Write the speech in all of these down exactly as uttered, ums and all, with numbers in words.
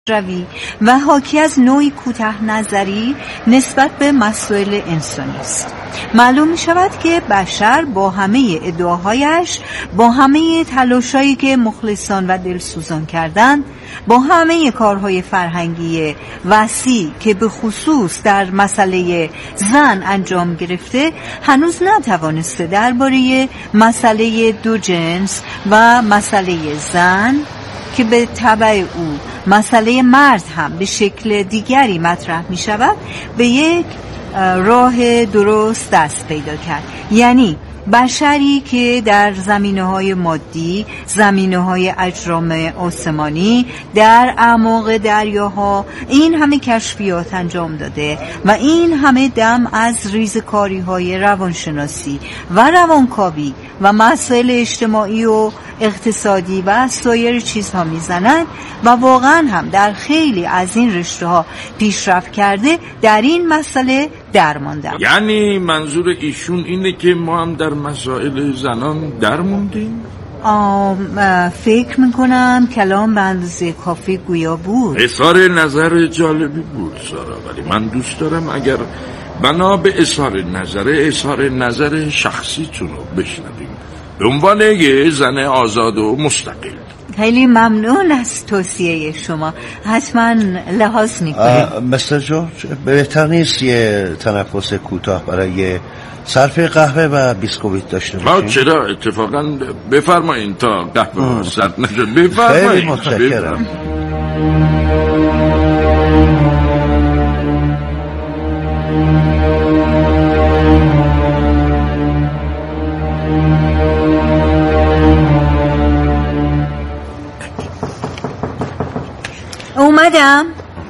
روی و حاکی از نوعی کوتاه نظری نسبت به مسائل انسانی است. معلوم می شود که بشر با همه ادعاهایش، با همه تلاشایی که مخلصان و دلسوزان کردند، با همه کارهای فرهنگی وسیع که به خصوص در مسئله زن انجام گرفته، هنوز نتوانسته درباره مسئله دو جنس و مسئله زن که به تبع او مسئله مرد هم به شکل دیگری مطرح می شود به یک راه درست دست پیدا کرد. یعنی بشری که در زمینه‌های مادی، زمینه‌های اجرام آسمانی، در اعماق دریاها این همه کشفیات انجام داده و این همه دم از ریزکاری‌های روانشناسی و روانکاوی و مسائل اجتماعی و اقتصادی و سایر چیزها میزنند و واقعا هم در خیلی از این رشته‌ها پیشرفت کرده، در این مسئله درماندم. یعنی منظور ایشون اینه که ما هم در مسائل زنان درموندیم؟ فکر میکنم کلام به اندازه کافی گویا بود. اظهار نظر جالبی بود سارا، ولی من دوست دارم اگر بنا به اظهار نظر اظهار نظر شخصیتون رو بشنویم به عنوان یه زن آزاد و مستقل. خیلی ممنون از توصیه شما، حتما لحاظ میکنیم. مستر جورج، بهتر نیست یه تنفس کوتاه برای صرف قهوه و بیسکویت داشته باشیم؟ چرا؟ اتفاقا بفرمایین تا قهوه سرد نشد. بفرمایین. خیلی متشکرم. اومدم.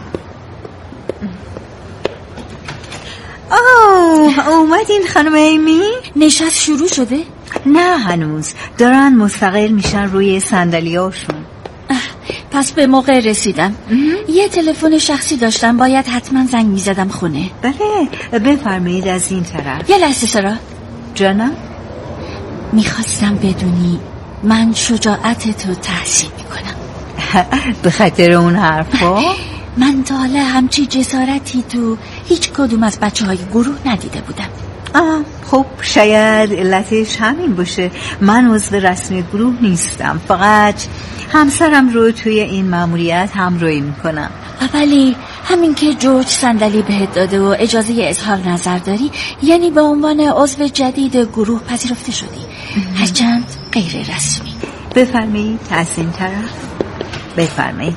اوه اومدین خانم ایمی؟ نشست شروع شده؟ نه هنوز، دارن مستقل میشن روی صندلیاشون. پس به موقع رسیدم. یه تلفن شخصی داشتم، باید حتما زنگ میزدم خونه. بله بفرمایید از این طرف. یه لحظه سارا جانم، میخواستم بدونی من شجاعت تو تحسین میکنم. به خاطر اون حرفا؟ من تا حالا همچی جسارتی تو هیچ کدوم از بچه های گروه ندیده بودم. آه خب شاید علتش همین باشه. من عضو رسمی گروه نیستم، فقط همسرم رو توی این مأموریت همراهی میکنم. ولی همین که جورج صندلی بهت داده و اجازه اظهار نظر داری، یعنی به عنوان عضو جدید گروه پذیرفته شدی، هرچند غیر رسمی. بفرمایید از این طرف. بفرمایید.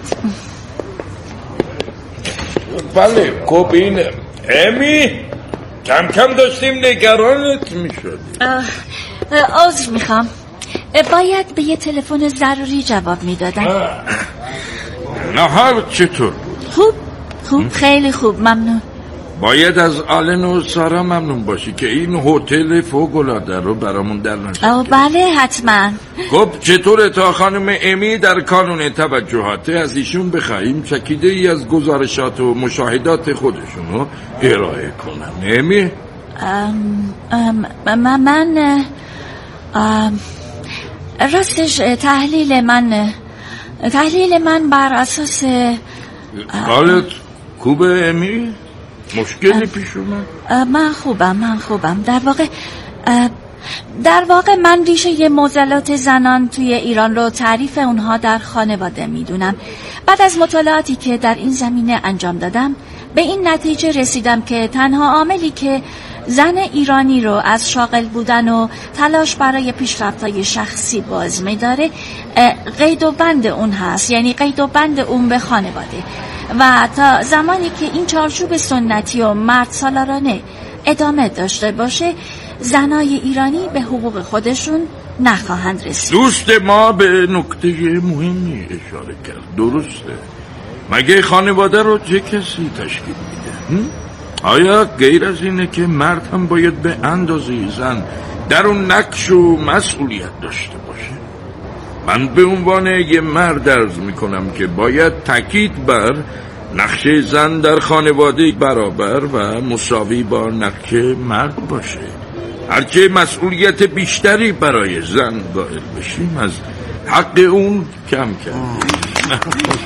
بله خب این امی کم کم داشتیم نگرانت میشد. عذر میخوام، باید به یه تلفن ضروری جواب میدادم. نهار چطور؟ خوب خوب خیلی خوب ممنون. باید از آلن و سارا ممنون باشی که این هتل فوق‌العاده رو برامون در نظر گرفتن. بله حتما. خب چطوره تا خانم امی در کانون توجهات از ایشون بخواهیم چکیده ای از گزارشات و مشاهدات خودشون رو ارائه کنم؟ امی؟ ام ام من ام راستش تحلیل من تحلیل من بر اساس حالت خوبه امی؟ مشکلی پیش اومد؟ من خوبم من خوبم در واقع در واقع من ریشه معضلات زنان توی ایران رو تعریف اونها در خانواده میدونم. بعد از مطالعاتی که در این زمینه انجام دادم به این نتیجه رسیدم که تنها عاملی که زن ایرانی رو از شاغل بودن و تلاش برای پیشرفت‌های شخصی باز می‌داره قید و بند اون هست، یعنی قید و بند اون به خانواده. و تا زمانی که این چارچوب سنتی و مرد سالارانه ادامه داشته باشه، زنای ایرانی به حقوق خودشون نخواهند رسید. دوست ما به نکته مهمی اشاره کرد. درسته، مگه خانواده رو چه کسی تشکیل میده؟ آیا غیر از اینه که مرد هم باید به اندازه زن در اون نقش و مسئولیت داشته باشه؟ من به عنوان یه مرد عرض میکنم که باید تاکید بر نقش زن در خانواده برابر و مساوی با نقش مرد باشه. هرچه مسئولیت بیشتری برای زن قائل بشیم، از حق اون کم کم.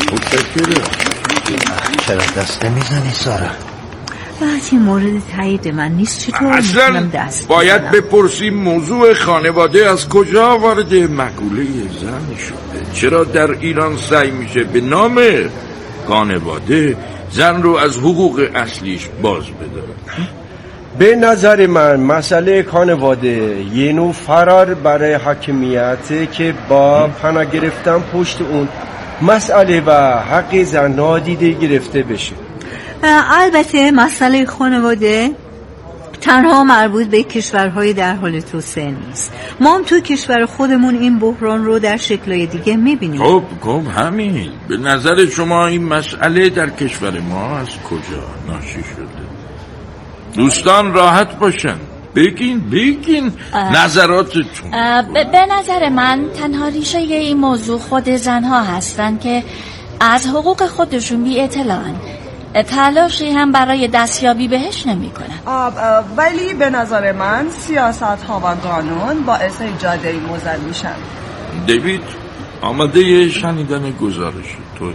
متشکرم. چرا دست نمیزنی سارا؟ وقتی مورد تایید من نیست چطور اصلا دست باید بزنم؟ بپرسیم موضوع خانواده از کجا وارد مقوله زن شده. چرا در ایران سعی میشه به نام خانواده زن رو از حقوق اصلیش باز بداره؟ به نظر من مسئله خانواده یه نوع فرار برای حاکمیته که با پناه گرفتن پشت اون مسئله و حق زن نادیده گرفته بشه. البته مسئله خانواده تنها مربوط به کشورهای در حال توسعه نیست. ما هم تو کشور خودمون این بحران رو در شکل‌های دیگه می‌بینیم. خب خب همین. به نظر شما این مسئله در کشور ما از کجا ناشی شده؟ دوستان راحت باشن، بگین بگین نظراتتون. به نظر من تنها ریشه این موضوع خود زنها هستن که از حقوق خودشون بی اطلاعن، تلاشی هم برای دستیابی بهش نمی کنن. ولی به نظر من سیاست ها و قانون باعث ایجاد این موزل میشن. دیوید آماده شنیدن گزارش تو؟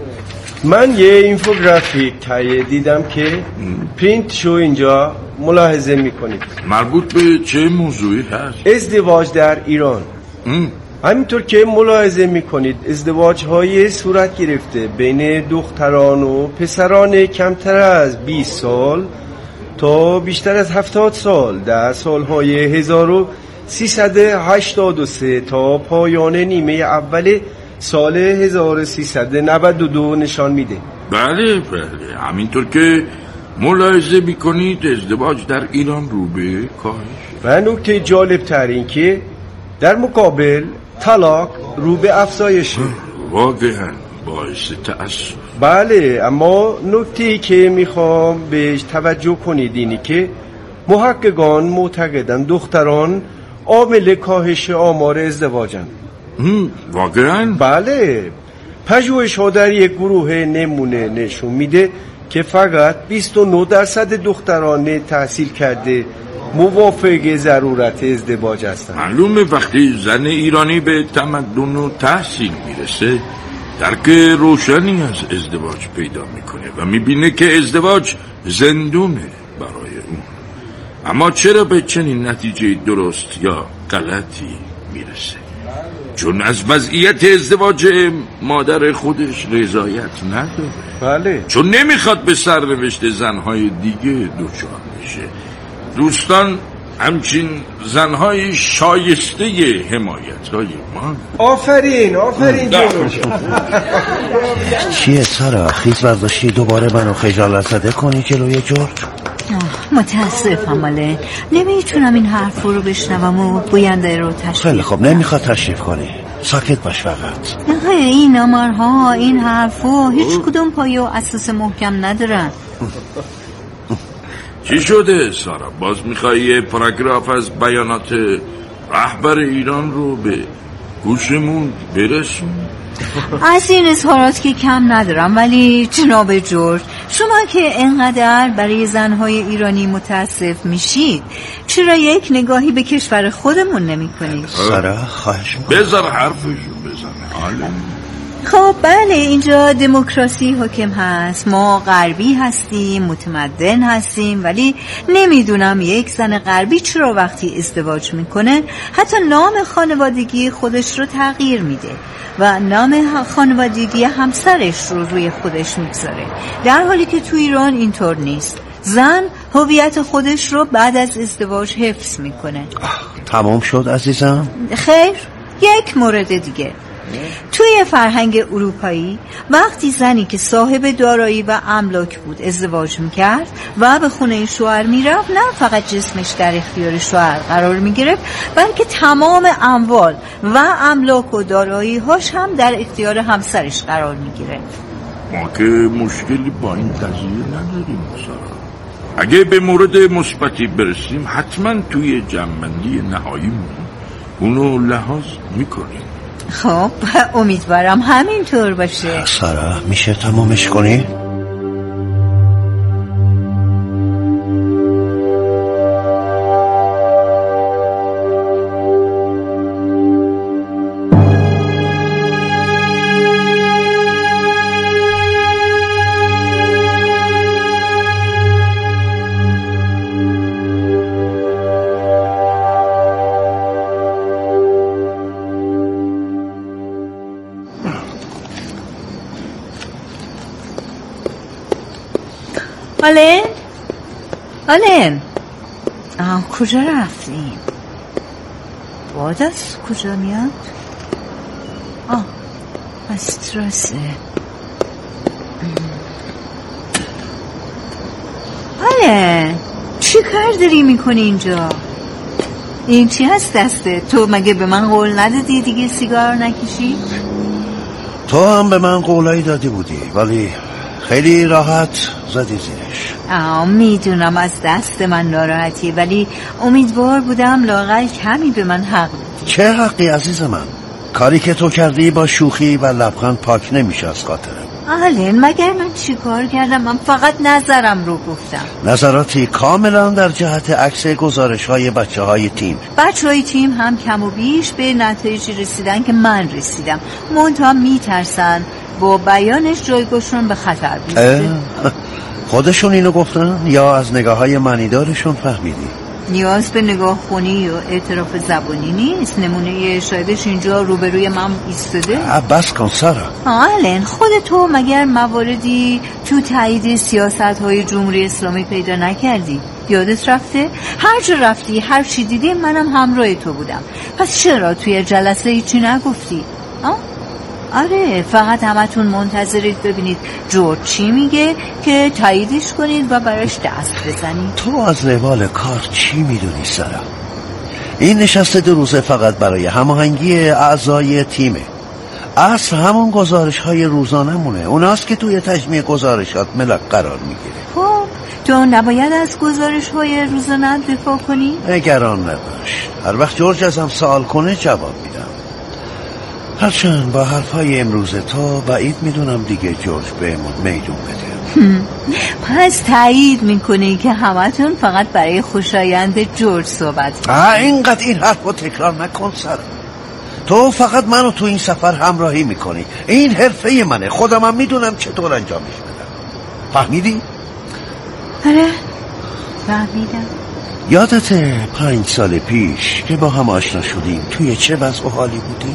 من یه اینفوگرافیک تهیه دیدم که پرینت شو اینجا ملاحظه میکنید. مربوط به چه موضوعی هست؟ ازدواج در ایران. ام. همینطور که ملاحظه میکنید ازدواج های صورت گرفته بین دختران و پسران کمتر از بیست سال تا بیشتر از هفتاد سال در سالهای هزار و سیصد و هشتاد و سه تا پایان نیمه اول سال هزار و سیصد و نود و دو نشان میده. بله بله همینطور که ملاحظه میکنید ازدواج در ایران رو به کاهش. و نکته جالب تر این که در مقابل طلاق رو به افزایشه. واقعا باعث تأسف. بله، اما نکته‌ای که میخوام بهش توجه کنید اینی که محققان معتقدن دختران عامل کاهش آمار ازدواجن. واقعا؟ بله، پژوهش‌ها در یک گروه نمونه نشون میده که فقط بیست و نه درصد دختران تحصیل کرده موافق ضرورت ازدواج هستند. معلومه وقتی زن ایرانی به تمدن و تحصیل میرسه درک روشنی از ازدواج پیدا میکنه و میبینه که ازدواج زندونه برای اون. اما چرا به چنین نتیجه درست یا غلطی میرسه؟ چون از وضعیت ازدواج مادر خودش رضایت نداره. بله. چون نمیخواد به سرنوشت زنهای دیگه دچار بشه. دوستان همچین زنهای شایسته حمایت های ما. آفرین آفرین جونو. چیه سارا؟ خیز برداشتی دوباره منو خجالت زده کنی جلوی جورج؟ متاسفم ماله، نمیتونم این حرف رو بشنوم و گوینده رو تشریف. خیلی خب، نمیخواد تشریف کنی، ساکت باش فقط. این آمارها این حرفو هیچ کدوم پایه و اساس محکم ندارن. چی شده سارا؟ باز میخوایی یه پاراگراف از بیانات رهبر ایران رو به گوشمون برسون؟ از این اظهارات که کم ندارم، ولی جناب جورج شما که انقدر برای زنهای ایرانی متاسف میشید چرا یک نگاهی به کشور خودمون نمی کنید؟ سارا خواهش میکنم بذار حرفشو بزنه. حالا خب بله، اینجا دموکراسی حاکم هست، ما غربی هستیم، متمدن هستیم، ولی نمیدونم یک زن غربی چرا وقتی ازدواج میکنه حتی نام خانوادگی خودش رو تغییر میده و نام خانوادگی همسرش رو روی خودش میگذاره، در حالی که تو ایران اینطور نیست. زن هویت خودش رو بعد از ازدواج حفظ میکنه. تمام شد عزیزم؟ خیر، یک مورد دیگه. توی فرهنگ اروپایی وقتی زنی که صاحب دارایی و املاک بود ازدواج میکرد و به خونه شوهر میرفت، نه فقط جسمش در اختیار شوهر قرار میگرفت بلکه تمام اموال و املاک و دارایی هاش هم در اختیار همسرش قرار میگرفت. ما که مشکلی با این قضیه نداریم سارا. اگه به مورد مثبتی برسیم حتما توی جمع‌بندی نهاییمون اونو لحاظ میکنیم. خب امیدوارم همینطور باشه. سارا میشه تمامش کنی؟ آلن؟ آلن؟ آه کجا رفتیم؟ باد از کجا میاد؟ آه از ترسه. آلن چی کار داری میکنی اینجا؟ این چی هست دسته؟ تو مگه به من قول ندادی دیگه سیگار نکشی؟ تو هم به من قولایی دادی بودی ولی خیلی راحت زدی زیرش. آه میدونم از دست من ناراحتی ولی امیدوار بودم لااقل کمی به من حق بدی. چه حقی عزیز من؟ کاری که تو کردی با شوخی و لبخند پاک نمیشه از خاطرم. آلن مگر من چی کار کردم؟ من فقط نظرم رو گفتم. نظراتی کاملا در جهت عکس گزارش های بچه های تیم. بچه های تیم هم کم و بیش به نتایجی رسیدن که من رسیدم، منتها میترسن با بیانش جایگاهشون به خطر بیفته. خودشون اینو گفتن یا از نگاه های معنیدارشون فهمیدی؟ نیاز به نگاه خونی و اعتراف زبانی نیست. نمونه شایدش اینجا روبروی من ایستاده. بس کن سارا. آلن خود تو مگر مواردی تو تایید سیاست های جمهوری اسلامی پیدا نکردی؟ یادت رفته؟ هر جا رفتی هر چی دیدی منم همراه تو بودم. پس چرا توی جلسه هیچی نگفتی؟ آه؟ آره فقط همتون منتظرید ببینید جورج چی میگه که تاییدش کنید و براش دست بزنید. تو از روال کار چی میدونی سارا؟ این نشسته دو روزه فقط برای هماهنگی اعضای تیمه. اصل همون گزارش های روزانه مونه، اوناست که توی تجمیع گزارشات ملک قرار میگیره. خب تو نباید از گزارش های روزانه دفاع کنی؟ نگران نباش، هر وقت جورج ازم سوال کنه جواب میدم. هرچند با حرفای امروز تو بعید میدونم دیگه جورج بهمون میدون بده. پس تایید میکنی که همتون فقط برای خوشایند جورج صحبت کنید. اینقدر این حرفو تکرار نکن سر. تو فقط منو تو این سفر همراهی میکنی، این حرفه منه، خودم هم میدونم چطور انجامش بدم. فهمیدی؟ آره فهمیدم. یادت پنج سال پیش که با هم آشنا شدیم توی چه وضع و حالی بودیم؟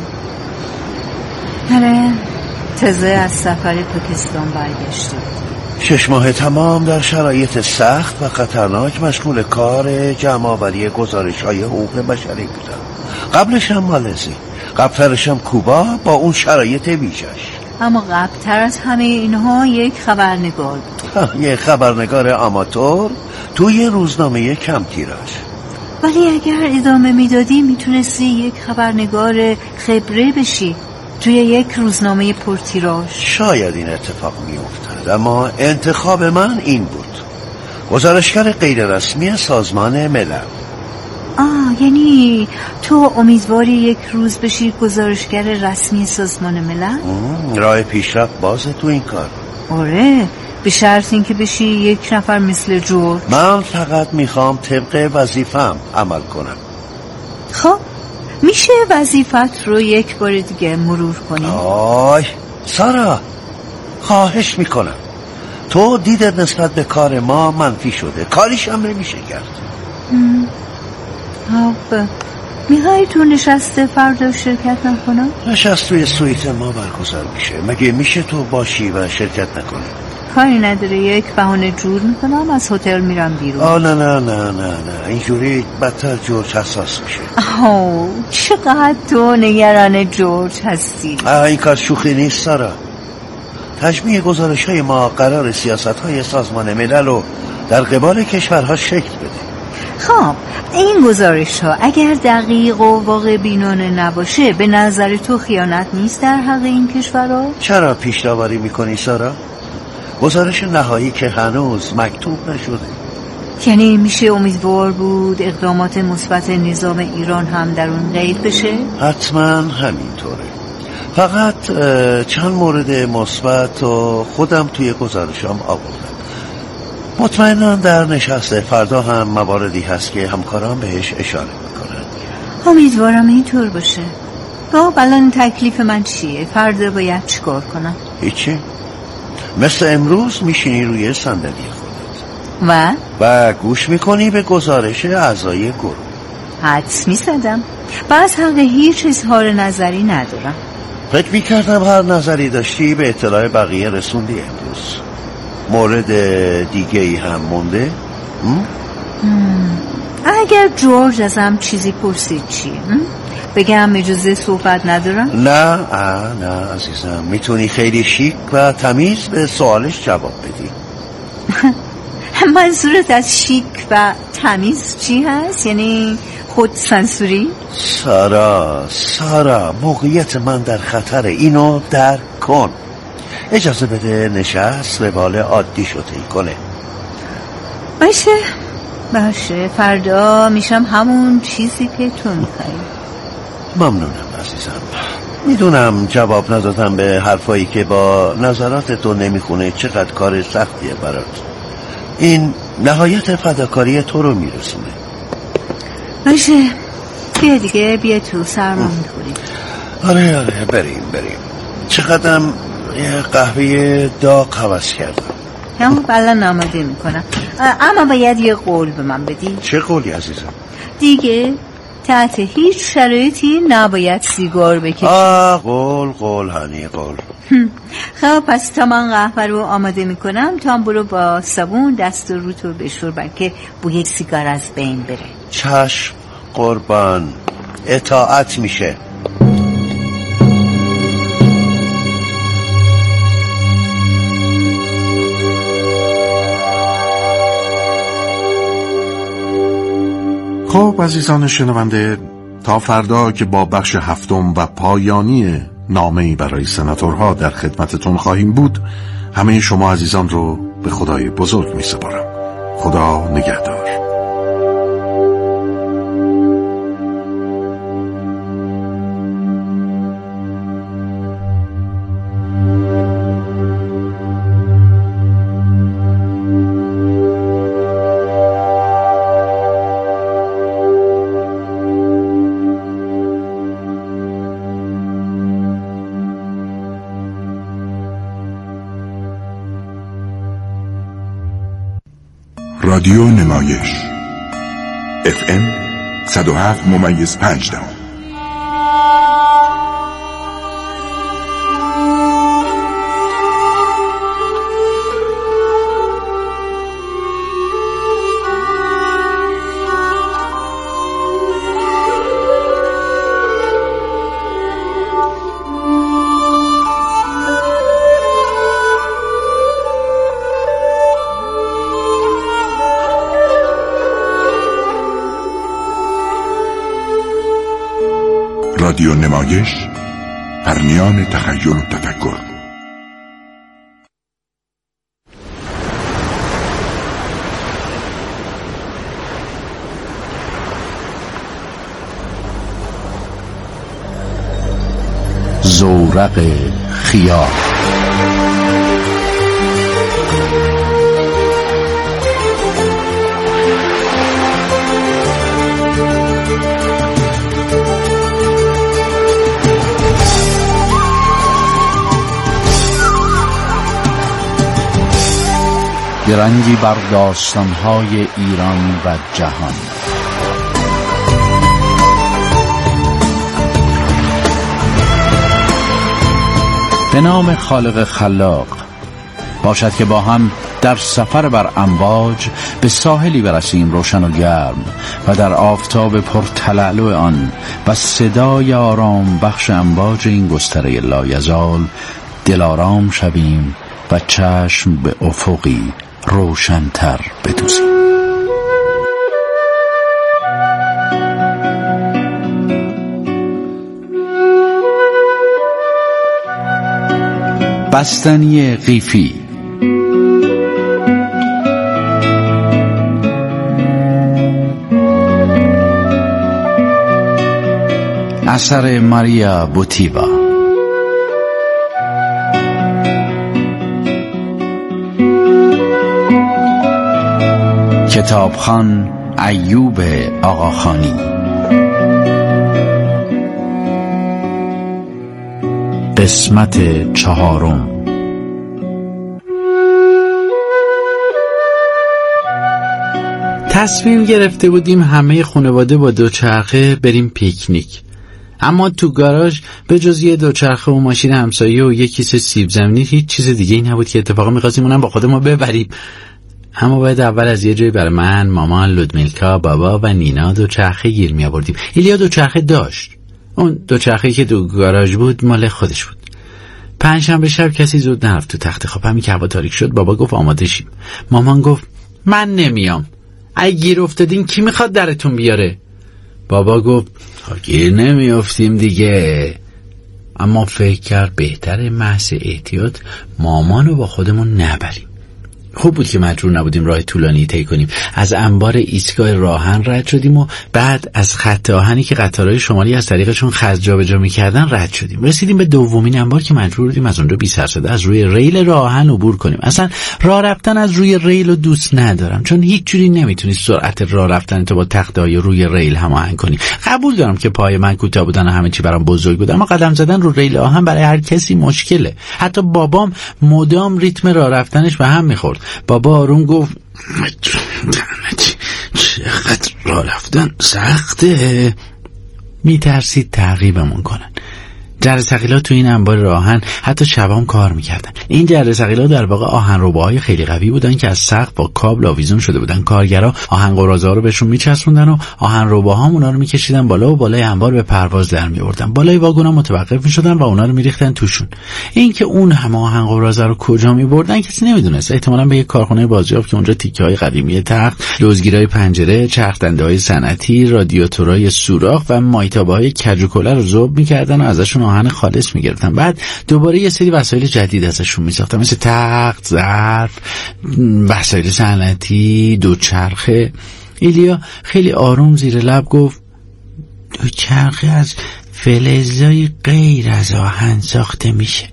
آره تازه از سفر پاکستان برگشته. شش ماه تمام در شرایط سخت و خطرناک مشغول کار جمع‌آوری گزارش‌های حقوق بشری بودم. قبلش هم مالزی، قبلترش هم کوبا با اون شرایط ویژش. اما قبلتر از همه اینها یک خبرنگار بود. یک خبرنگار آماتور توی روزنامه کم تیراژ. ولی اگر ادامه میدادی میتونستی یک خبرنگار خبره بشی توی یک روزنامه پرتیراژ. شاید این اتفاق میافتاد، اما انتخاب من این بود، گزارشگر غیر رسمی سازمان ملل. آه یعنی تو امیدواری یک روز بشی گزارشگر رسمی سازمان ملل؟ راه پیشرفت بازه تو این کار. آره به شرط اینکه بشی یک نفر مثل جورج. من فقط میخوام طبق وظیفه‌ام عمل کنم. خب میشه وظیفت رو یک بار دیگه مرور کنی؟ آی سارا خواهش میکنم، تو دیدت نسبت به کار ما منفی شده، کاریش هم نمیشه کرد. خب میخوای تو نشست فردا شرکت نکنم؟ نشست توی سویت ما برگزار میشه، مگه میشه تو باشی و شرکت نکنی؟ کاری نداره، یک بهانه جور میکنم از هتل میرم بیرون. آه نه نه نه نه نه اینجوری بدتر جورج حساس میشه. آه چقدر تو نگران جورج هستی. آه این کار شوخی نیست سارا. تجمیع گزارش های ما قرار سیاست های سازمان ملل رو در قبال کشورها شکل بده. خب این گزارش ها اگر دقیق و واقع بینانه نباشه به نظر تو خیانت نیست در حق این کشورها؟ چرا پیش داوری میکنی سارا؟ گزارش نهایی که هنوز مکتوب نشده. یعنی میشه امیدوار بود اقدامات مثبت نظام ایران هم در اون قید بشه؟ حتما همینطوره، فقط چند مورد مثبت و خودم توی گزارشام آوردم. مطمئنم در نشست فردا هم مواردی هست که همکاران بهش اشاره میکنن. امیدوارم اینطور باشه. خب الان تکلیف من چیه؟ فردا باید چیکار کنم؟ هیچی، مثل امروز میشینی روی صندلی خودت و و گوش میکنی به گزارش اعضای گروه. حدس میزدم، بس حق هیچ اظهار نظری ندارم. فکر میکردم هر نظری داشتی به اطلاع بقیه رسوندی امروز. مورد دیگه ای هم مونده؟ اگر جورج ازم چیزی پرسید چی؟ بگم اجازه صحبت ندارم؟ نه نه عزیزم، میتونی خیلی شیک و تمیز به سوالش جواب بدی. منظورت از شیک و تمیز چی هست؟ یعنی خود سانسوری؟ سارا سارا موقعیت من در خطره، اینو درک کن. اجازه بده نشست روال عادی شو طی کنه. باشه باشه، فردا میشم همون چیزی که تو میخوایی. ممنونم عزیزم. میدونم جواب ندادم به حرفایی که با نظرات تو نمیخونه چقدر کار سختیه برات. این نهایت فداکاری تو رو میرسونه. باشه بیا دیگه، بیا تو، سرما میخوری. آره آره بریم بریم. چقدرم یه قهوه داغ حوض کردم. همون بلن آماده میکنم، اما باید یه قول به من بدی. چه قولی عزیزم؟ دیگه تحت هیچ شرایطی نباید سیگار بکشی. آه قول قول هنی قول. خب پس تا من قهوه رو آماده میکنم، تا هم برو با صابون دست و روتو بشور بلکه بوی سیگار از بین بره. چشم قربان، اطاعت میشه. خب عزیزان شنونده، تا فردا که با بخش هفتم و پایانی نامه‌ای برای سناتورها در خدمتتون خواهیم بود، همه شما عزیزان رو به خدای بزرگ می سپارم. خدا نگهدار. رادیو نمایش اف ام صد و هفت ممیز پنج دهم. رادیو نمایش، پرنیان تخیل و تفکر. زورق خیال. رنگی بر داستان‌های ایران و جهان. به نام خالق خلاق. باشد که با هم در سفر بر امواج به ساحلی برسیم روشن و گرم و در آفتاب پرتلالو آن و صدای آرام بخش امواج این گستره لایزال دلارام شویم و چشم به افقی روشن‌تر بدوزیم. بستنی قیفی. اثر ماریا بوتیوا. کتابخوان ایوب آقاخانی. قسمت چهارم. تصمیم گرفته بودیم همه خانواده با دوچرخه بریم پیکنیک، اما تو گاراژ به جز یه دوچرخه و ماشین همسایه و یه کیسه سیب زمینی هیچ چیز دیگه ای نبود که اتفاقا می‌خواستیم اونم با خودمون ببریم. اما باید اول از یه جایی برای من، مامان، لودمیلکا، بابا و نینا دوچرخه گیر می‌آوردیم. ایلیا دوچرخه داشت. اون دوچرخه‌ای که تو گاراژ بود مال خودش بود. پنجشنبه شب کسی زود نرفت تو تخت خواب. همین که هوا تاریک شد بابا گفت آماده شیم. مامان گفت من نمیام. اگه گیر افتادین کی میخواد درتون بیاره؟ بابا گفت گیر نمیافتیم دیگه. اما فکر کرد بهتره محض احتیاط مامانو با خودمون نبریم. خوب بود که مجبور نبودیم راه طولانی طی کنیم. از انبار ایستگاه راهن رد شدیم و بعد از خط آهنی که قطارهای شمالی از طریقشون خط جابجا می‌کردن رد شدیم. رسیدیم به دومین انبار که مجبور بودیم از اونجا بی سر صدا از روی ریل راهن عبور کنیم. اصلا راه رفتن از روی ریل رو دوست ندارم، چون هیچ جوری نمیتونی سرعت راه رفتن تو با تخته‌های روی ریل هماهنگ کنی. قبول دارم که پای من کوتاه بودن و همه چی برام بزرگ بود، اما قدم زدن رو ریل آهن برای هر کسی مشکله. حتی بابام مدام ریتم راه رفتنش به هم می‌خورد. بابا آروم گفت چقدر راه رفتن سخته. میترسید تعقیبمون کنن. جره ثقیلا تو این انبار راهن حتی شبام کار میکردن. این جره ثقیلا در واقع آهنرباهای خیلی قوی بودن که از سقف با کابل آویزون شده بودن. کارگرا آهن قراضه‌ها رو بهشون میچسبوندن و آهنرباها اونا رو میکشیدن بالا و بالای انبار به پرواز در میآوردن. بالای واگونا متوقف میشدن و اونا رو میریختن توشون. این که اون هم آهن قراضه رو کجا میبردن کسی نمیدونست. احتمالاً به یک کارخونه بازیافت که اونجا تیکه‌های قدیمی تخت، لوزگیرای پنجره، چرخدنده‌های صنعتی، رادیاتورهای سوراخ و مایتابه‌های کج و کوله رو ذوب میکردن و ازشون آهن خالص میگرفتن. بعد دوباره یه سری وسایل جدید ازشون میساختن، مثل تخت، ظرف، وسایل صنعتی، دوچرخه. ایلیا خیلی آروم زیر لب گفت دوچرخه از فلزای غیر از آهن ساخته میشه.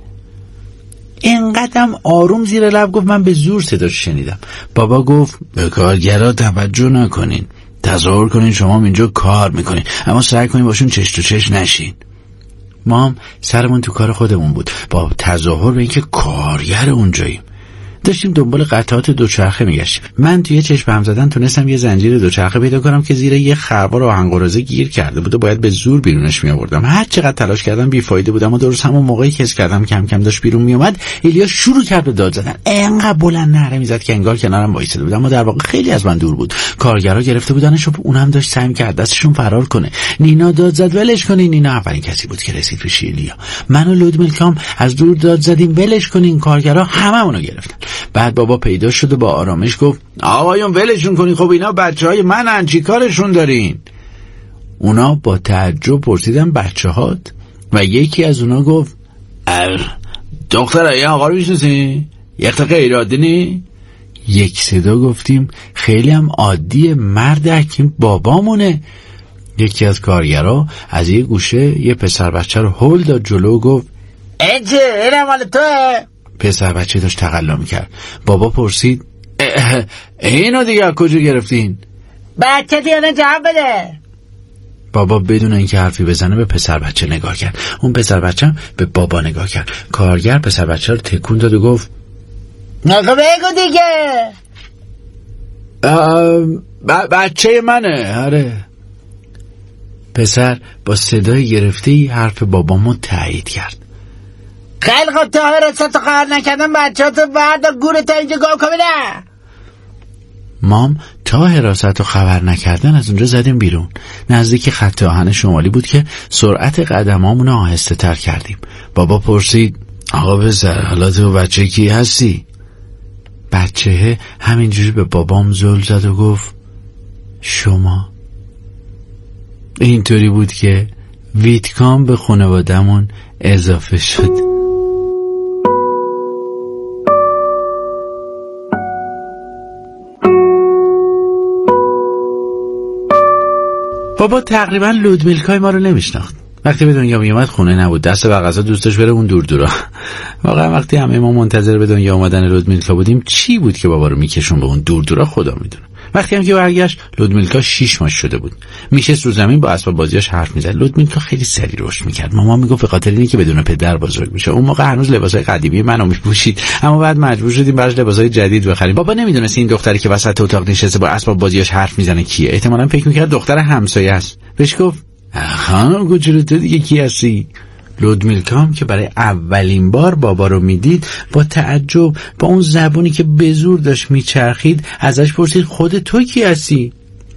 اینقدرم آروم زیر لب گفت من به زور صداش شنیدم. بابا گفت به کارگرا توجه نکنین، تصور کنین شما اینجا کار میکنین، اما سعی کنین باشون چش تو چش نشین. ما هم سرمون تو کار خودمون بود، با تظاهر به اینکه کارگر اونجاییم. داشتیم دنبال قطعات دوچرخه میگشتیم. من توی چشم هم زدن تونستم یه زنجیر دوچرخه پیدا کنم که زیر یه خروار آهن قراضه گیر کرده بود و باید به زور بیرونش می آوردم. هر چقدر تلاش کردم بیفایده بود، اما درست همون موقعی که حس کردم کم کم داشت بیرون می اومد، ایلیا شروع کرد به داد زدن. انقدر بلند نعره میزد که انگار کنارم وایساده بود، اما در واقع خیلی از من دور بود. کارگرا گرفته بودنش و اونم داشت سعی می‌کرد دستشون فرار کنه. نینا داد زد ولش کنین. نینا اولین کسی بود که رسید پیش ایلیا. من و لودمیلکام از دور داد زدیم ولش کنین. کارگرا هممونو گرفتن. بعد بابا پیدا شد و با آرامش گفت آقایون ولشون کنین، خب اینا بچهای منن، چی کارشون دارین؟ اونا با تعجب پرسیدن بچه‌هات؟ و یکی از اونا گفت دختره یه آقا رو میشناسی؟ یک تا غیر عادی نی؟ یک صدا گفتیم خیلی هم عادیه، مرد حکیم بابامونه. یکی از کارگرا از یه گوشه یه پسر بچه رو هل داد جلو و گفت اجه اینه مال توه. پسر بچه داشت تقلا میکرد. بابا پرسید اینو دیگه از کجا گرفتین؟ بچه دیانه جواب بده. بابا بدون اینکه حرفی بزنه به پسر بچه نگاه کرد. اون پسر بچه هم به بابا نگاه کرد. کارگر پسر بچه رو تکون داد و گفت نگاه بگو دیگه. ب- بچه منه. آره. پسر با صدای گرفته‌ای حرف بابامو تایید کرد. خیلی خوب تا حرست خواهر نکردن بچه ها تو برد و گوره تا اینجا گام کمیده. مام تا حراست و خبر نکردن از اونجا زدیم بیرون. نزدیک خط آهن شمالی بود که سرعت قدمامون رو آهسته تر کردیم. بابا پرسید آقا پسر حالا تو بچه کی هستی؟ بچه همینجوری به بابام زل زد و گفت شما. اینطوری بود که ویتکام به خانوادمون اضافه شد. بابا تقریبا لودمیلکای ما رو نمیشناخت. وقتی به دنیا می اومد خونه نبود، دست بر غذا دوست داشت بره اون دور دورا. واقعا وقتی همه ما منتظر به دنیا اومدن لودمیلکا بودیم، چی بود که بابا رو میکشون به اون دور دورا خدا میدونه. وقتی هم که برگشت لودمیلکا شیش ماه شده بود. میشست رو زمین با اسباب بازیاش حرف میزد. لودمیلکا خیلی سریع رشد میکرد. مامان میگفت به خاطر اینه که بدون پدر بزرگ میشه. اون موقع هنوز لباسای قدیمی منو میپوشید، اما بعد مجبور شدیم براش لباسای جدید بخریم. بابا نمیدونست این دختری که وسط اتاق نشسته با اسباب بازیاش حرف میزنه کیه. احتمالاً فکر میکرد دختر همسایه است. بهش گفت خانم کوچولو تو دیگه کی هستی؟ لودمیلکام که برای اولین بار بابا رو میدید با تعجب با اون زبونی که به زور داشت میچرخید ازش پرسید خود تو کی هستی؟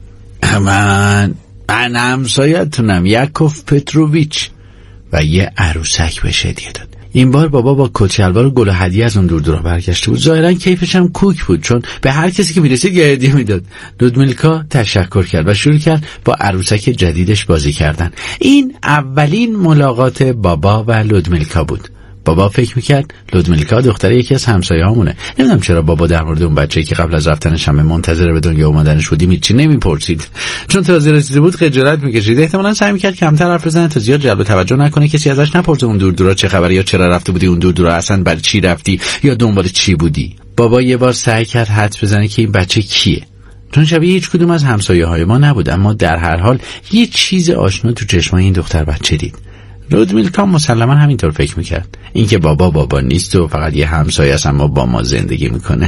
من من همسایتونم یاکوف پتروویچ و یه عروسک بهش هدیه داد. این بار بابا با کچلوار و گل و هدیه از اون دور دورا برگشته بود. ظاهرا کیفش هم کوک بود چون به هر کسی که میرسید یه هدیه میداد. لودمیلکا تشکر کرد و شروع کرد با عروسک جدیدش بازی کردن. این اولین ملاقات بابا و لودمیلکا بود. بابا فکر میکرد لودمیلکا دختر یکی از همسایه‌هامونه. نمیدونم چرا بابا در مورد اون بچه‌ای که قبل از رفتنش هم منتظر به دنیا اومدنش بودیم هیچی نمیپرسید. چون تازه رسیده بود خجالت میکشید. احتمالاً سعی میکرد کمتر حرف بزنه تا زیاد جلب توجه نکنه، کسی ازش نپرسه اون دور دورا چه خبره یا چرا رفته بودی اون دور دورا، اصلا برای چی رفتی یا دنبال چی بودی. بابا یه بار سعی کرد حدس بزنه که این بچه کیه. چون شبیه هیچ کدوم از همسایه‌های ما نبود، اما در هر حال یه چیز آشنا تو چشمای این دختر بچه دید. لودمیلکا مسلما همینطور فکر میکرد، اینکه بابا بابا نیست و فقط یه همسایه است اما با ما زندگی میکنه.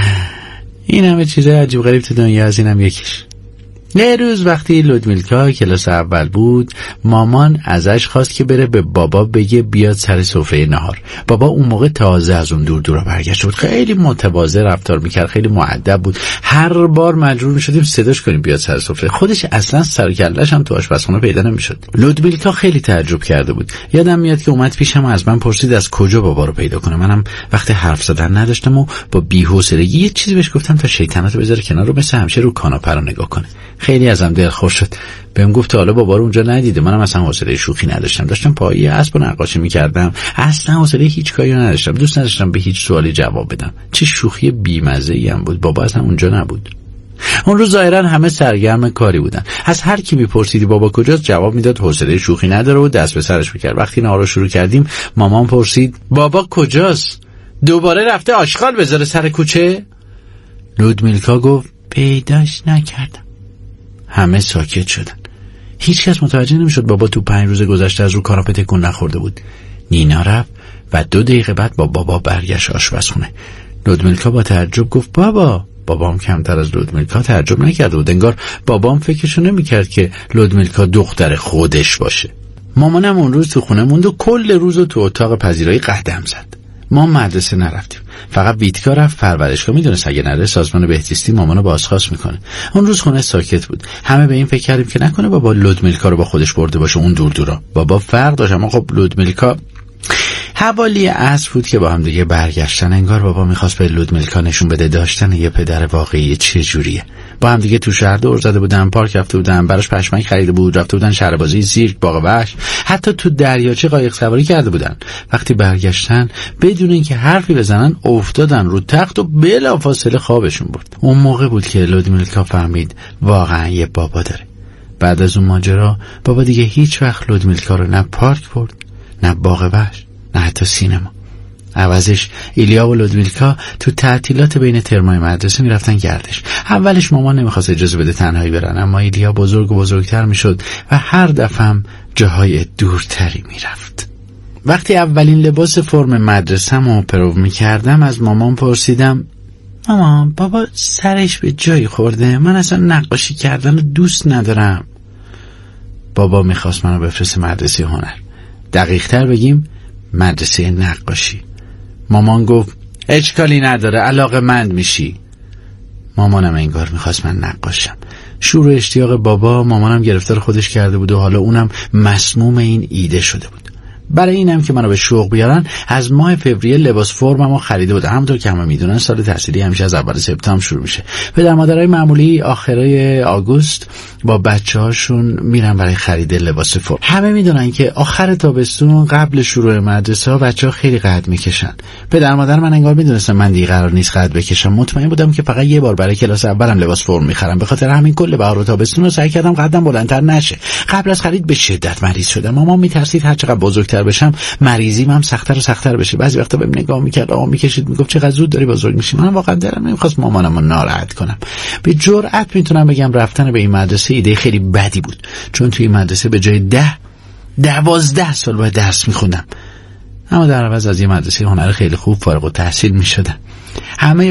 این همه چیزای عجیب غریب تو دنیا، از اینم یکیش. یه روز وقتی لودمیلکا کلاس اول بود، مامان ازش خواست که بره به بابا بگه بیاد سر سفره نهار. بابا اون موقع تازه از اون دور دورا برگشته بود، خیلی متواضع رفتار میکرد، خیلی مؤدب بود. هر بار مجبور میشدیم صداش کنیم بیاد سر سفره. خودش اصلا سر و کله‌اش هم تو آشپزخونه پیدا نمیشد. لودمیلکا خیلی تعجب کرده بود. یادم میاد که اومد پیشم از من پرسید از کجا بابا رو پیدا کنه. منم وقت حرف زدن نداشتم و با بی‌حوصلگی یه چیزی بهش گفتم تا شیطنتو بذاره کنار و مثل همیشه رو کاناپه رو نگاه کنه. خیلی ازم دلخوش شد. بهم گفت تا حالا بابا رو اونجا ندیده. منم اصلا حوصله شوخی نداشتم. داشتم پایی اسب نقاشی می‌کردم. اصلا حوصله هیچ کاری نداشتم. دوست نداشتم به هیچ سوالی جواب بدم. چه شوخی بی‌مزه‌ای هم بود. بابا اصلا اونجا نبود. اون روز ظاهرا همه سرگرم کاری بودن. از هر کی میپرسیدی بابا کجاست جواب میداد حوصله شوخی نداره و دست به سرش میکرد. وقتی نهار شروع کردیم مامان پرسید بابا کجاست؟ دوباره رفته آشغال بذاره سر کوچه؟ لودمیلکا گفت پیداش نکردم. همه ساکت شدن. هیچ کس متوجه نمیشد بابا تو پنج روز گذشته از رو کاناپه تکون نخورده بود. نینا رفت و دو دقیقه بعد با بابا برگشت آشپزخونه. لودمیلکا با تعجب گفت بابا. بابام کمتر از لودمیلکا تعجب نکرده بود. انگار بابام فکرشو نمیکرد که لودمیلکا دختر خودش باشه. مامانم اون روز تو خونه موند و کل روزو تو اتاق پذیرایی قدم زد. ما مدرسه نرفتیم. فقط ویتکا رفت پرورشگاه. میدونست اگه نره سازمان بهزیستی مامانو بازخواست میکنه. اون روز خونه ساکت بود. همه به این فکر کردیم که نکنه بابا لودمیلکا رو با خودش برده باشه اون دور دورا. بابا فرق داشت، اما خب لودمیلکا حوالی عصر بود که با هم دیگه برگشتن. انگار بابا میخواست به لودمیلکا نشون بده داشتن یه پدر واقعی چه جوریه. با هم دیگه تو شهر دور زده بودن، پارک رفته بودن، براش پشمک خریده بود، رفته بودن شهر بازی، سیرک، باغ وحش، حتی تو دریاچه قایق سواری کرده بودن. وقتی برگشتن بدون اینکه حرفی بزنن افتادن رو تخت و بلافاصله خوابشون برد. اون موقع بود که لودمیلکا فهمید واقعا یه بابا داره. بعد از اون ماجرا بابا دیگه هیچ وقت لودمیلکا رو نه پارک برد، نه باغ وحش، نه حتی سینما. عوضش ایلیا و لودمیلکا تو تعطیلات بین ترمای مدرسه میرفتن گردش. اولش مامان نمیخواست اجازه بده تنهایی برن، اما ایلیا بزرگ و بزرگتر میشد و هر دفعه هم جاهای دورتری میرفت. وقتی اولین لباس فرم مدرسه‌مو پرو میکردم از مامان پرسیدم مامان بابا سرش به جایی خورده؟ من اصلا نقاشی کردن رو دوست ندارم. بابا میخواست منو بفرسته مدرسه هنر، دقیق تر بگیم مدرسه نقاشی. مامان گفت اشکالی نداره، علاقه‌مند میشی. مامانم انگار میخواست من نقاشم. شور و اشتیاق بابا مامانم گرفتار خودش کرده بود و حالا اونم مسموم این ایده شده بود. برای اینم که منو به شوق بیارن از ماه فوریه لباس فرممو خریده بود. همونطور که همه میدونن سال تحصیلی همیشه از اول سپتامبر شروع میشه. پدر مادرای معمولی آخرای آگوست با بچه‌هاشون میرن برای خرید لباس فرم. همه میدونن که آخر تابستون قبل شروع مدرسه ها بچه‌ها خیلی قد میکشن. پدر مادر من انگار میدونستن من دیگه قرار نیست قد بکشم. مطمئن بودم که فقط یه بار برای کلاس اولم لباس فرم میخرم. به خاطر همین کل بهار و تابستون رو سعی کردم قدم بلندتر نشه. قبل از خرید به شدت مریض شدم. مامان میترسید هر چقدر بزرگتر بشم مریضیم هم سخت‌تر و سخت‌تر بشه. بعضی وقتا بهم نگاه میکرد، آه میکشید، میگفت چقدر زود داری بزرگ میشی. من واقعا دلم نمیخواست مامانمو ناراحت کنم. به جرئت میتونم بگم رفتن به این مدرسه ایده خیلی بدی بود، چون توی این مدرسه به جای ده دوازده سال باید درس میخوندم، اما در عوض از یه مدرسه هنر خیلی خوب فارغ التحصیل میشدم. همه